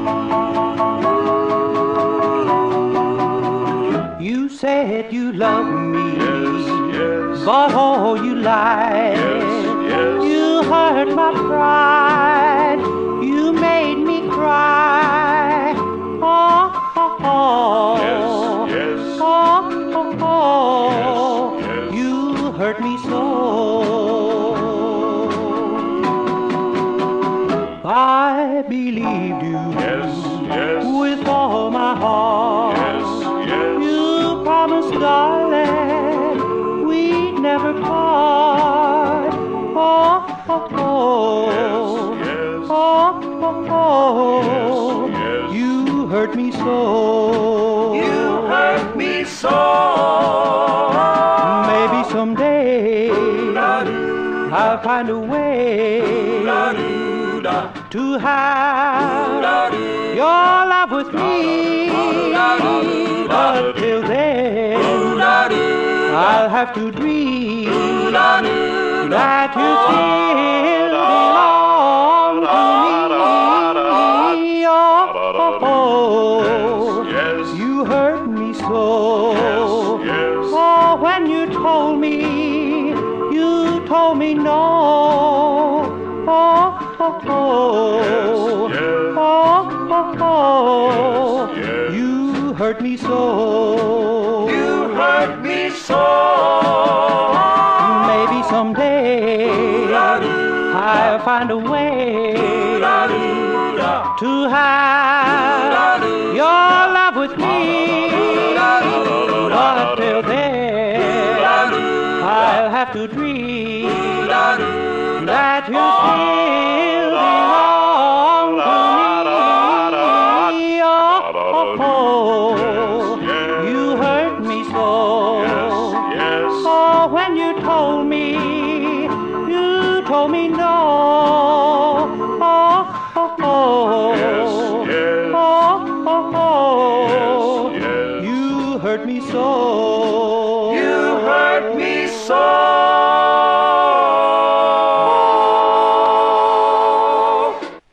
You said you love me, Yes, yes. but oh, you lied. Yes, yes. You hurt my pride. You made me cry. Oh, oh, oh. Yes, yes. Oh, oh, oh. Yes, yes. You hurt me so. I believed you. Yes, yes. With all my heart. Yes, yes. You promised, darling, we'd never part. Oh, oh, oh. Yes, yes. Oh, oh, oh. Yes, yes. You hurt me so. You hurt me so. Maybe someday Da-doo, I'll find a way da-doo, da. to have Da-doo, your love with me. But till then, da-doo, I'll have to dream da-doo, that you still belong to me. Oh, oh, oh. Yes, You hurt me so. yes. Oh, when you told me no. Oh, oh, oh. Yes, yes. Oh, oh, oh. Yes, yes. You hurt me so. You hurt me so. Maybe someday I'll find a way to have your love with me. But till then, I'll have to dream that you still belong to me. Oh, oh, oh. You hurt me so. Yes, Oh, when you told me no. Oh, oh, oh. yes, yes. Oh, oh, oh. Yes, yes. You hurt me so. You hurt me so.